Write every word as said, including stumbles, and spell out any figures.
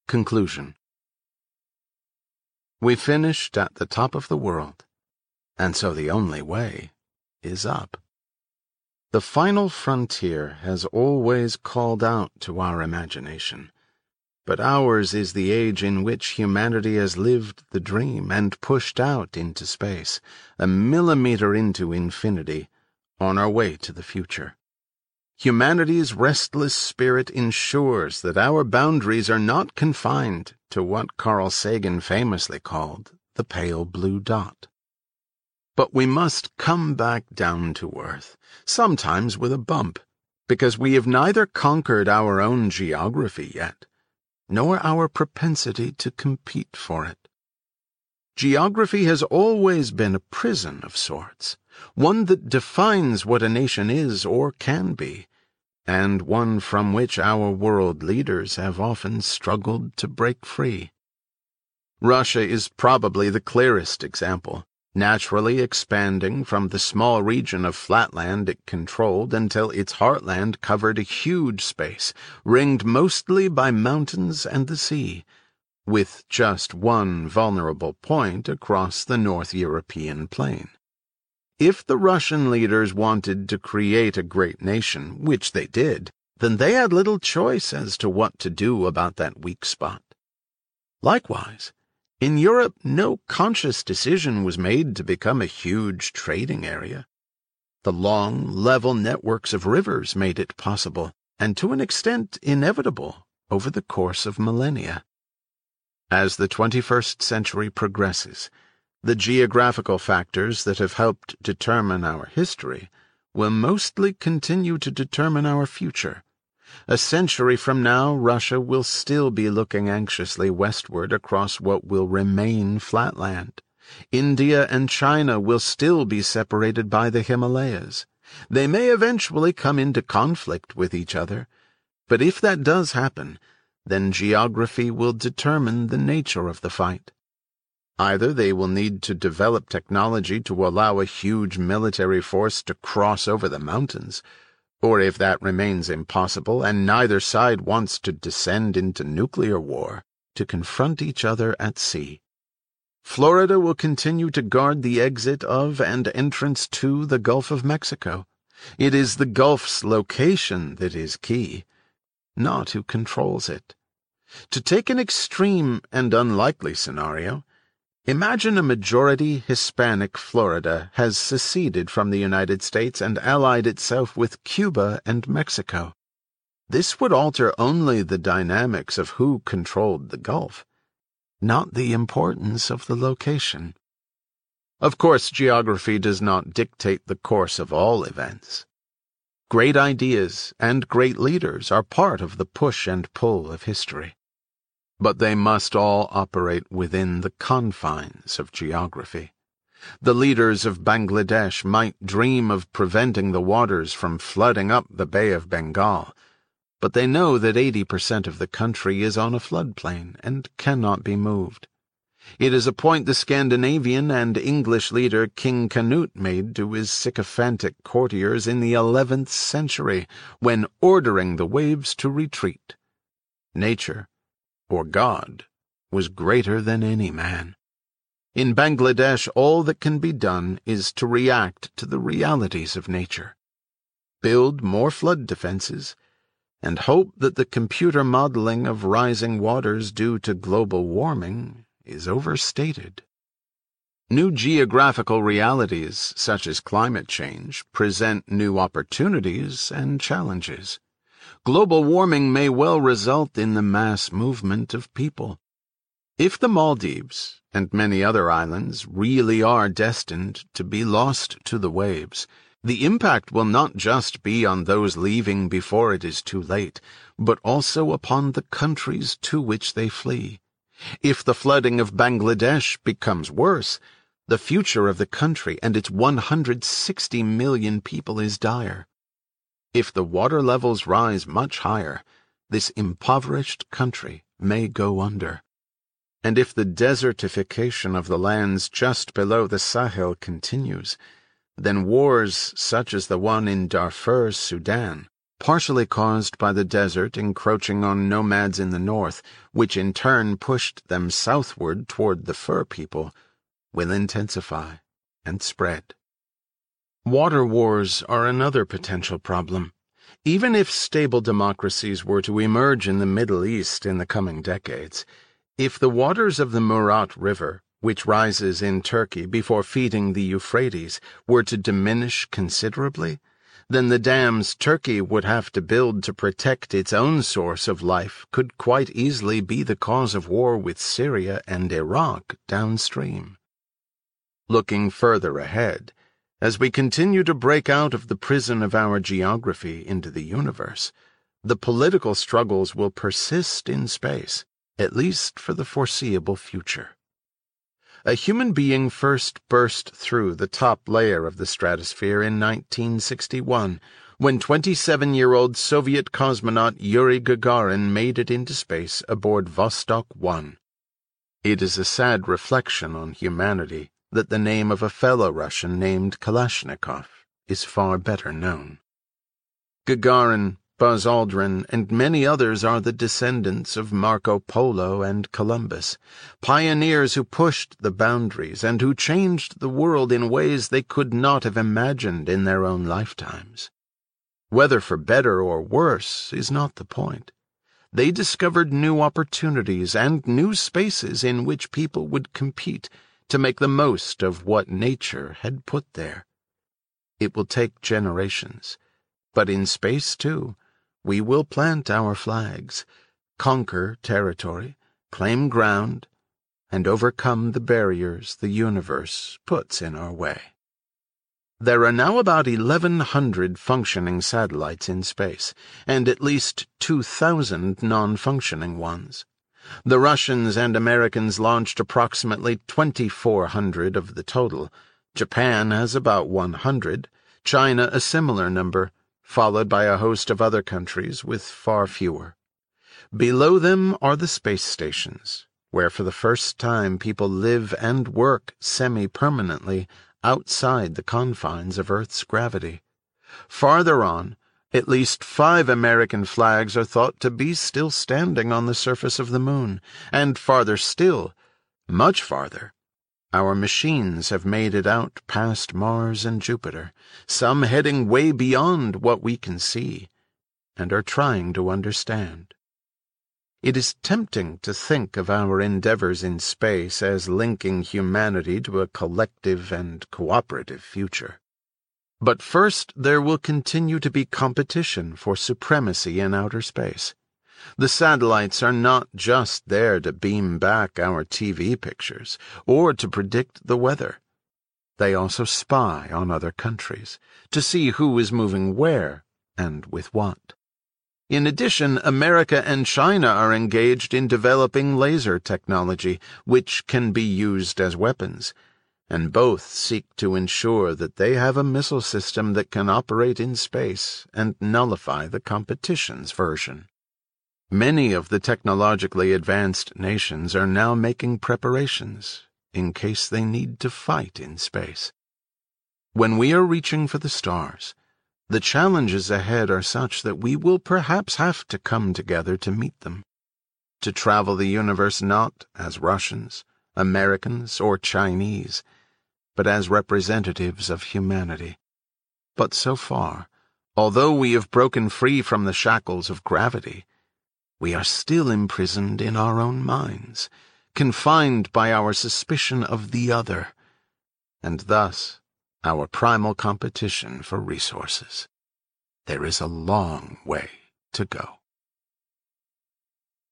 Conclusion. We finished at the top of the world, and so the only way is up. The final frontier has always called out to our imagination, but ours is the age in which humanity has lived the dream and pushed out into space, a millimeter into infinity, on our way to the future. Humanity's restless spirit ensures that our boundaries are not confined to what Carl Sagan famously called the pale blue dot. But we must come back down to earth, sometimes with a bump, because we have neither conquered our own geography yet, nor our propensity to compete for it. Geography has always been a prison of sorts, one that defines what a nation is or can be, and one from which our world leaders have often struggled to break free. Russia is probably the clearest example, naturally expanding from the small region of flatland it controlled until its heartland covered a huge space, ringed mostly by mountains and the sea, with just one vulnerable point across the North European plain. If the Russian leaders wanted to create a great nation, which they did, then they had little choice as to what to do about that weak spot. Likewise, in Europe, no conscious decision was made to become a huge trading area. The long, level networks of rivers made it possible, and to an extent inevitable, over the course of millennia. As the twenty-first century progresses, the geographical factors that have helped determine our history will mostly continue to determine our future. A century from now, Russia will still be looking anxiously westward across what will remain flatland. India and China will still be separated by the Himalayas. They may eventually come into conflict with each other, but if that does happen, then geography will determine the nature of the fight. Either they will need to develop technology to allow a huge military force to cross over the mountains, or if that remains impossible and neither side wants to descend into nuclear war, to confront each other at sea. Florida will continue to guard the exit of and entrance to the Gulf of Mexico. It is the Gulf's location that is key, not who controls it. To take an extreme and unlikely scenario, imagine a majority Hispanic Florida has seceded from the United States and allied itself with Cuba and Mexico. This would alter only the dynamics of who controlled the Gulf, not the importance of the location. Of course, geography does not dictate the course of all events. Great ideas and great leaders are part of the push and pull of history, but they must all operate within the confines of geography. The leaders of Bangladesh might dream of preventing the waters from flooding up the Bay of Bengal, but they know that eighty percent of the country is on a floodplain and cannot be moved. It is a point the Scandinavian and English leader King Canute made to his sycophantic courtiers in the eleventh century when ordering the waves to retreat. Nature, or God, was greater than any man. In Bangladesh, all that can be done is to react to the realities of nature, build more flood defenses, and hope that the computer modeling of rising waters due to global warming is overstated. New geographical realities, such as climate change, present new opportunities and challenges. Global warming may well result in the mass movement of people. If the Maldives and many other islands really are destined to be lost to the waves, the impact will not just be on those leaving before it is too late, but also upon the countries to which they flee. If the flooding of Bangladesh becomes worse, the future of the country and its one hundred sixty million people is dire. If the water levels rise much higher, this impoverished country may go under. And if the desertification of the lands just below the Sahel continues, then wars such as the one in Darfur, Sudan, partially caused by the desert encroaching on nomads in the north, which in turn pushed them southward toward the fur people, will intensify and spread. Water wars are another potential problem. Even if stable democracies were to emerge in the Middle East in the coming decades, if the waters of the Murat River, which rises in Turkey before feeding the Euphrates, were to diminish considerably, then the dams Turkey would have to build to protect its own source of life could quite easily be the cause of war with Syria and Iraq downstream. Looking further ahead, as we continue to break out of the prison of our geography into the universe, the political struggles will persist in space, at least for the foreseeable future. A human being first burst through the top layer of the stratosphere in nineteen sixty-one, when twenty-seven-year-old Soviet cosmonaut Yuri Gagarin made it into space aboard Vostok one. It is a sad reflection on humanity that the name of a fellow Russian named Kalashnikov is far better known. Gagarin, Buzz Aldrin, and many others are the descendants of Marco Polo and Columbus, pioneers who pushed the boundaries and who changed the world in ways they could not have imagined in their own lifetimes. Whether for better or worse is not the point. They discovered new opportunities and new spaces in which people would compete to make the most of what nature had put there. It will take generations, but in space, too, we will plant our flags, conquer territory, claim ground, and overcome the barriers the universe puts in our way. There are now about eleven hundred functioning satellites in space, and at least two thousand non-functioning ones. The Russians and Americans launched approximately twenty-four hundred of the total. Japan has about one hundred, China a similar number, followed by a host of other countries with far fewer. Below them are the space stations, where for the first time people live and work semi-permanently outside the confines of Earth's gravity. Farther on, at least five American flags are thought to be still standing on the surface of the moon, and farther still, much farther, our machines have made it out past Mars and Jupiter, some heading way beyond what we can see, and are trying to understand. It is tempting to think of our endeavors in space as linking humanity to a collective and cooperative future. But first there will continue to be competition for supremacy in outer space. The satellites are not just there to beam back our T V pictures or to predict the weather. They also spy on other countries to see who is moving where and with what. In addition, America and China are engaged in developing laser technology, which can be used as weapons, and both seek to ensure that they have a missile system that can operate in space and nullify the competition's version. Many of the technologically advanced nations are now making preparations in case they need to fight in space. When we are reaching for the stars, the challenges ahead are such that we will perhaps have to come together to meet them, to travel the universe not as Russians, Americans, or Chinese, but as representatives of humanity. But so far, although we have broken free from the shackles of gravity, we are still imprisoned in our own minds, confined by our suspicion of the other, and thus our primal competition for resources. There is a long way to go.